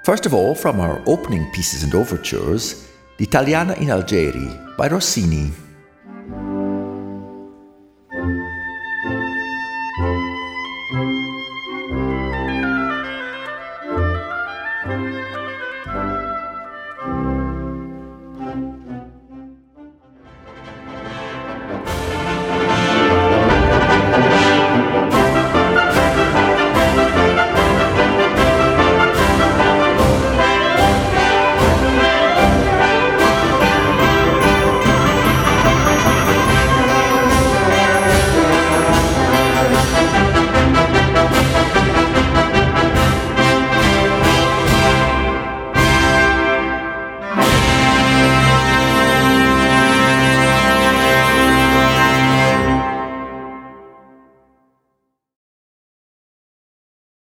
First of all, from our opening pieces and overtures, L'Italiana in Algeri by Rossini.